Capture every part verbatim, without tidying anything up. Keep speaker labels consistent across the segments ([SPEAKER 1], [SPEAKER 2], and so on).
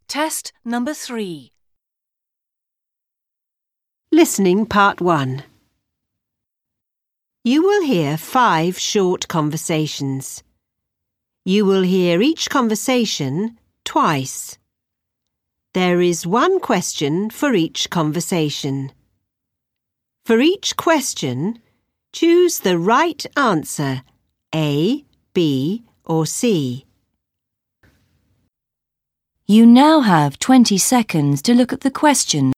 [SPEAKER 1] Test number three.
[SPEAKER 2] Listening Part one. You will hear five short conversations. You will hear each conversation twice. There is one question for each conversation. For each question, choose the right answer, A, B, or C.
[SPEAKER 3] You now have twenty seconds to look at the question.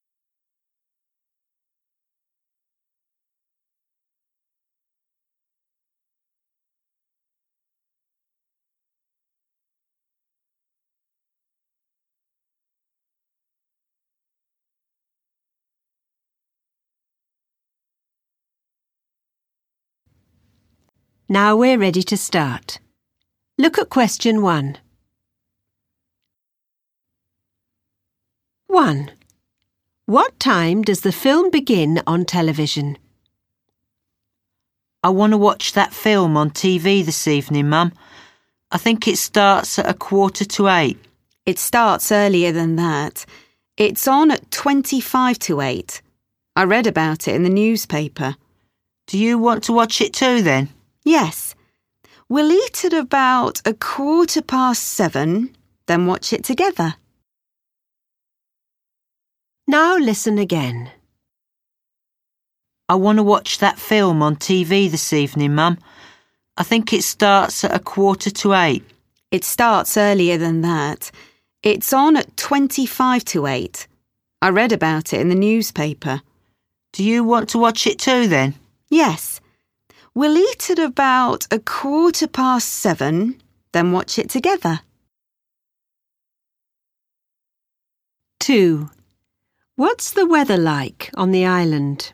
[SPEAKER 2] Now we're ready to start. Look at question one. one. What time does the film begin on television?
[SPEAKER 4] I want to watch that film on T V this evening, Mum. I think it starts at a quarter to eight.
[SPEAKER 5] It starts earlier than that. It's on at twenty-five to eight. I read about it in the newspaper.
[SPEAKER 4] Do you want to watch it too, then?
[SPEAKER 5] Yes. We'll eat at about a quarter past seven, then watch it together.
[SPEAKER 2] Now listen again.
[SPEAKER 4] I want to watch that film on T V this evening, Mum. I think it starts at a quarter to eight.
[SPEAKER 5] It starts earlier than that. It's on at twenty-five to eight. I read about it in the newspaper.
[SPEAKER 4] Do you want to watch it too, then?
[SPEAKER 5] Yes. We'll eat at about a quarter past seven, then watch it together.
[SPEAKER 2] two. What's the weather like on the island?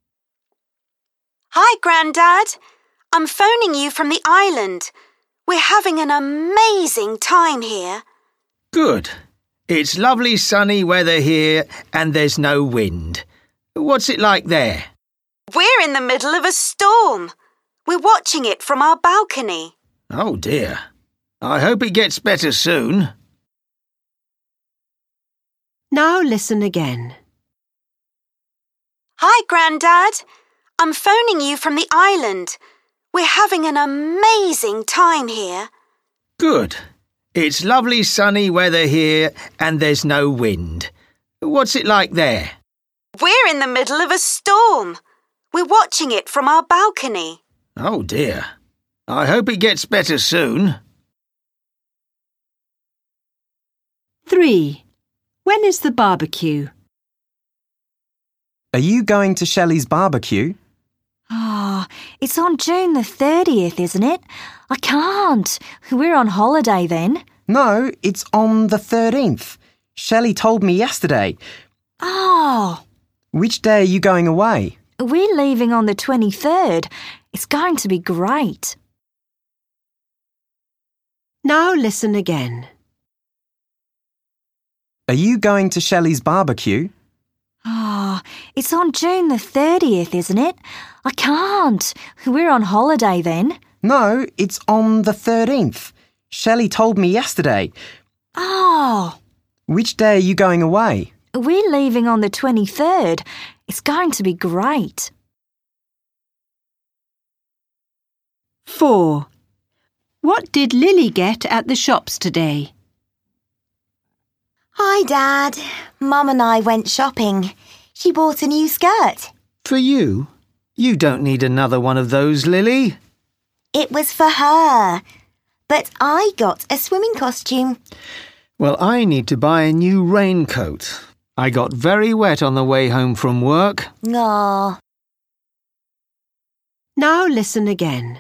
[SPEAKER 6] Hi, Grandad. I'm phoning you from the island. We're having an amazing time here.
[SPEAKER 7] Good. It's lovely sunny weather here and there's no wind. What's it like there?
[SPEAKER 6] We're in the middle of a storm. We're watching it from our balcony.
[SPEAKER 7] Oh dear. I hope it gets better soon.
[SPEAKER 2] Now listen again.
[SPEAKER 6] Hi, Grandad. I'm phoning you from the island. We're having an amazing time here.
[SPEAKER 7] Good. It's lovely sunny weather here and there's no wind. What's it like there?
[SPEAKER 6] We're in the middle of a storm. We're watching it from our balcony.
[SPEAKER 7] Oh dear. I hope it gets better soon.
[SPEAKER 2] three. When is the barbecue?
[SPEAKER 8] Are you going to Shelley's barbecue?
[SPEAKER 3] Ah, oh, it's on June the thirtieth, isn't it? I can't. We're on holiday then.
[SPEAKER 8] No, it's on the thirteenth. Shelley told me yesterday.
[SPEAKER 3] Oh.
[SPEAKER 8] Which day are you going away?
[SPEAKER 3] We're leaving on the twenty-third. It's going to be great.
[SPEAKER 2] Now listen again.
[SPEAKER 8] Are you going to Shelley's barbecue?
[SPEAKER 3] Ah, oh, it's on June the thirtieth, isn't it? I can't. We're on holiday then.
[SPEAKER 8] No, it's on the thirteenth. Shelley told me yesterday.
[SPEAKER 3] Oh.
[SPEAKER 8] Which day are you going away?
[SPEAKER 3] We're leaving on the twenty-third. It's going to be great.
[SPEAKER 2] four. What did Lily get at the shops today?
[SPEAKER 9] Hi, Dad. Mum and I went shopping. She bought a new skirt.
[SPEAKER 7] For you? You don't need another one of those, Lily.
[SPEAKER 9] It was for her. But I got a swimming costume.
[SPEAKER 7] Well, I need to buy a new raincoat. I got very wet on the way home from work.
[SPEAKER 9] Aw.
[SPEAKER 2] Now listen again.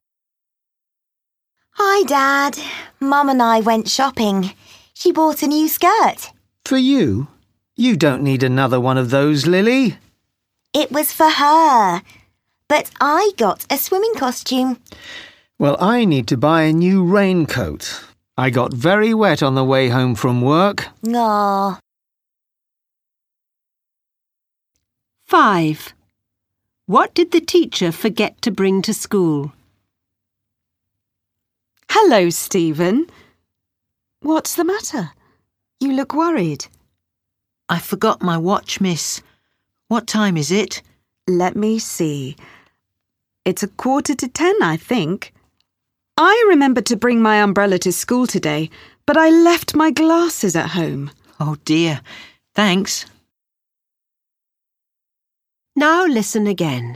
[SPEAKER 9] Hi, Dad. Mum and I went shopping. She bought a new skirt.
[SPEAKER 7] For you? You don't need another one of those, Lily.
[SPEAKER 9] It was for her. But I got a swimming costume.
[SPEAKER 7] Well, I need to buy a new raincoat. I got very wet on the way home from work.
[SPEAKER 9] Aw.
[SPEAKER 2] five. What did the teacher forget to bring to school?
[SPEAKER 5] Hello, Stephen. What's the matter? You look worried.
[SPEAKER 4] I forgot my watch, miss. What time is it?
[SPEAKER 5] Let me see. It's a quarter to ten, I think. I remembered to bring my umbrella to school today, but I left my glasses at home.
[SPEAKER 4] Oh dear. Thanks.
[SPEAKER 2] Now listen again.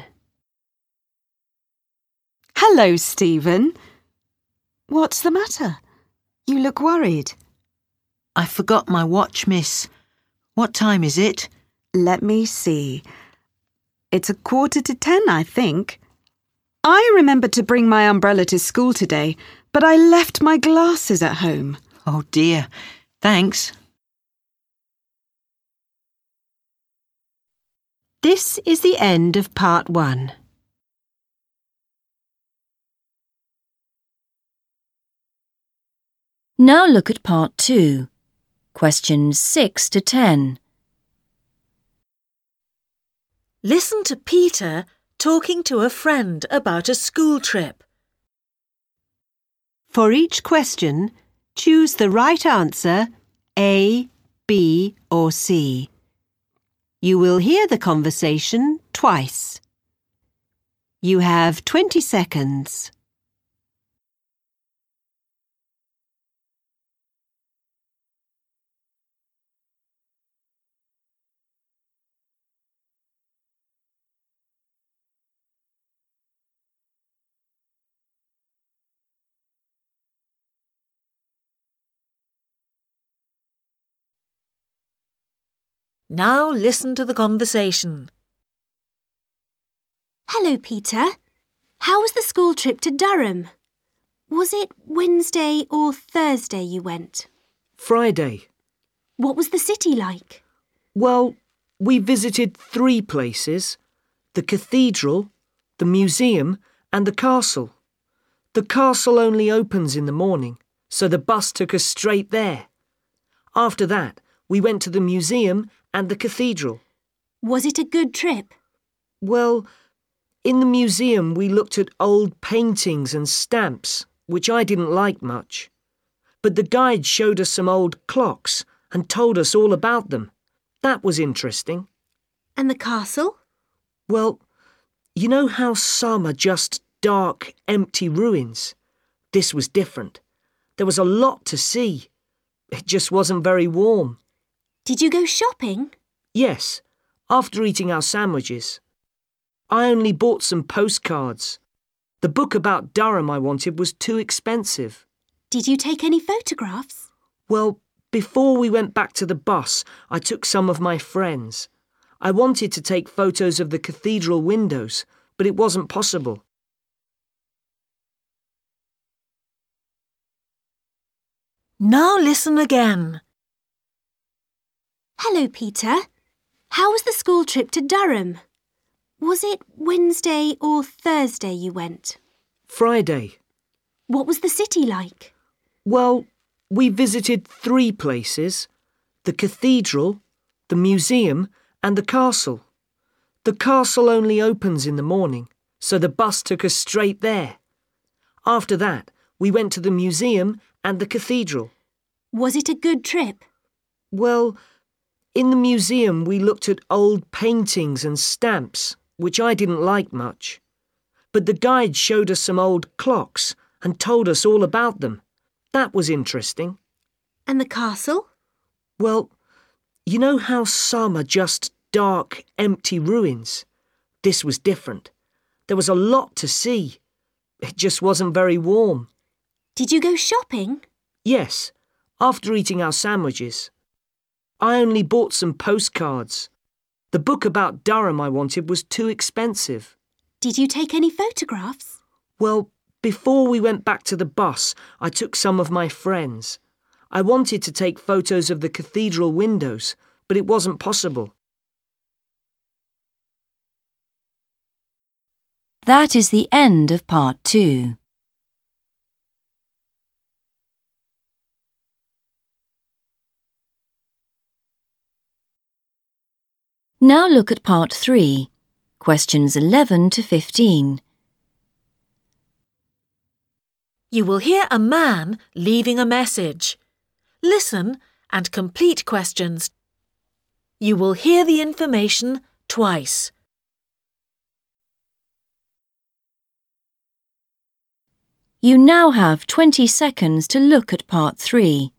[SPEAKER 5] Hello, Stephen. What's the matter? You look worried.
[SPEAKER 4] I forgot my watch, miss. What time is it?
[SPEAKER 5] Let me see. It's a quarter to ten, I think. I remembered to bring my umbrella to school today, but I left my glasses at home.
[SPEAKER 4] Oh dear. Thanks.
[SPEAKER 2] This is the end of part one.
[SPEAKER 3] Now look at part two, questions six to ten.
[SPEAKER 1] Listen to Peter talking to a friend about a school trip.
[SPEAKER 2] For each question, choose the right answer, A, B or C. You will hear the conversation twice. You have twenty seconds.
[SPEAKER 1] Now listen to the conversation.
[SPEAKER 10] Hello, Peter. How was the school trip to Durham? Was it Wednesday or Thursday you went?
[SPEAKER 11] Friday.
[SPEAKER 10] What was the city like?
[SPEAKER 11] Well, we visited three places: the cathedral, the museum and the castle. The castle only opens in the morning, so the bus took us straight there. After that, we went to the museum and the cathedral.
[SPEAKER 10] Was it a good trip?
[SPEAKER 11] Well, in the museum we looked at old paintings and stamps, which I didn't like much. But the guide showed us some old clocks and told us all about them. That was interesting.
[SPEAKER 10] And the castle?
[SPEAKER 11] Well, you know how some are just dark, empty ruins? This was different. There was a lot to see. It just wasn't very warm.
[SPEAKER 10] Did you go shopping?
[SPEAKER 11] Yes, after eating our sandwiches. I only bought some postcards. The book about Durham I wanted was too expensive.
[SPEAKER 10] Did you take any photographs?
[SPEAKER 11] Well, before we went back to the bus, I took some of my friends. I wanted to take photos of the cathedral windows, but it wasn't possible.
[SPEAKER 1] Now listen again.
[SPEAKER 10] Hello, Peter. How was the school trip to Durham? Was it Wednesday or Thursday you went?
[SPEAKER 11] Friday.
[SPEAKER 10] What was the city like?
[SPEAKER 11] Well, we visited three places: the cathedral, the museum and the castle. The castle only opens in the morning, so the bus took us straight there. After that, we went to the museum and the cathedral.
[SPEAKER 10] Was it a good trip?
[SPEAKER 11] Well, in the museum we looked at old paintings and stamps, which I didn't like much. But the guide showed us some old clocks and told us all about them. That was interesting.
[SPEAKER 10] And the castle?
[SPEAKER 11] Well, you know how some are just dark, empty ruins? This was different. There was a lot to see. It just wasn't very warm.
[SPEAKER 10] Did you go shopping?
[SPEAKER 11] Yes, after eating our sandwiches. I only bought some postcards. The book about Durham I wanted was too expensive.
[SPEAKER 10] Did you take any photographs?
[SPEAKER 11] Well, before we went back to the bus, I took some of my friends. I wanted to take photos of the cathedral windows, but it wasn't possible.
[SPEAKER 3] That is the end of part two. Now look at part three, questions eleven to fifteen.
[SPEAKER 1] You will hear a man leaving a message. Listen and complete questions. You will hear the information twice.
[SPEAKER 3] You now have twenty seconds to look at part three.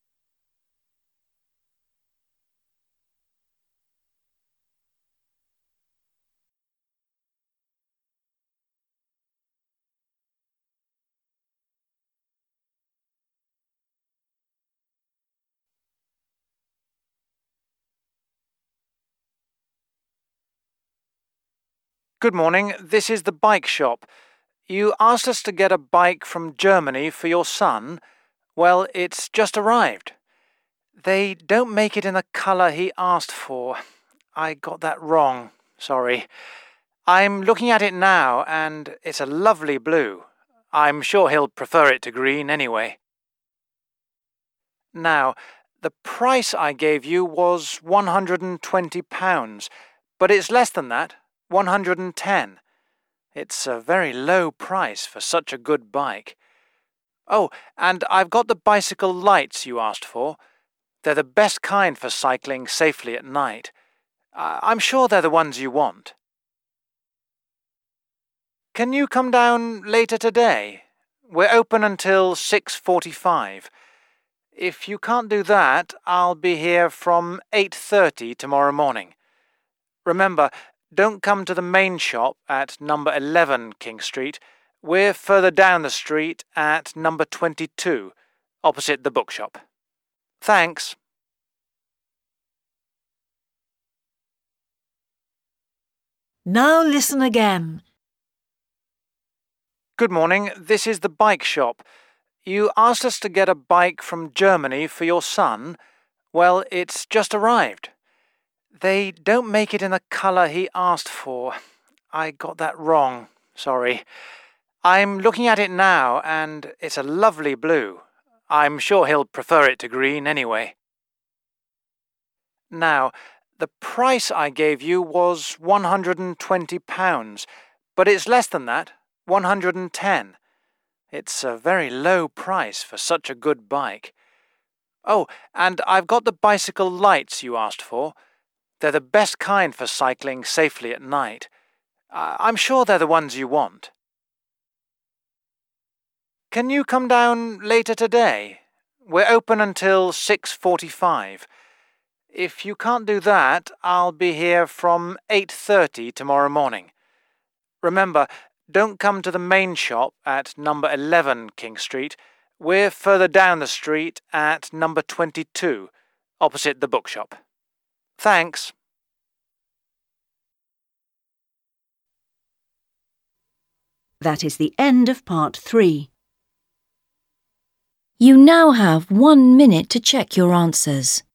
[SPEAKER 12] Good morning, this is the bike shop. You asked us to get a bike from Germany for your son. Well, it's just arrived. They don't make it in the colour he asked for. I got that wrong, sorry. I'm looking at it now, and it's a lovely blue. I'm sure he'll prefer it to green anyway. Now, the price I gave you was one hundred and twenty pounds, but it's less than that. one hundred and ten. It's a very low price for such a good bike. Oh, and I've got the bicycle lights you asked for. They're the best kind for cycling safely at night. I'm sure they're the ones you want. Can you come down later today? We're open until six forty-five. If you can't do that, I'll be here from eight thirty tomorrow morning. Remember, don't come to the main shop at number eleven King Street. We're further down the street at number twenty-two, opposite the bookshop. Thanks.
[SPEAKER 1] Now listen again.
[SPEAKER 12] Good morning, this is the bike shop. You asked us to get a bike from Germany for your son. Well, it's just arrived. They don't make it in the colour he asked for. I got that wrong, sorry. I'm looking at it now, and it's a lovely blue. I'm sure he'll prefer it to green anyway. Now, the price I gave you was one hundred and twenty pounds, but it's less than that, one hundred and ten. It's a very low price for such a good bike. Oh, and I've got the bicycle lights you asked for. They're the best kind for cycling safely at night. I'm sure they're the ones you want. Can you come down later today? We're open until six forty-five. If you can't do that, I'll be here from eight thirty tomorrow morning. Remember, don't come to the main shop at number eleven King Street. We're further down the street at number twenty-two, opposite the bookshop. Thanks.
[SPEAKER 2] That is the end of part three.
[SPEAKER 3] You now have one minute to check your answers.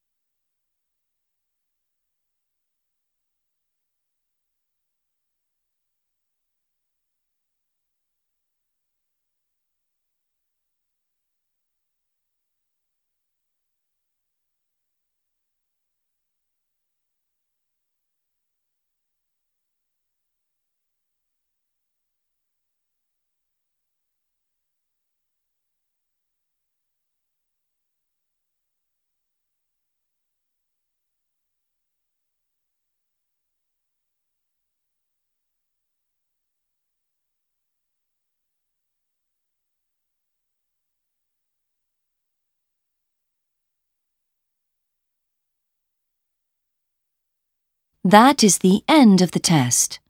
[SPEAKER 3] That is the end of the test.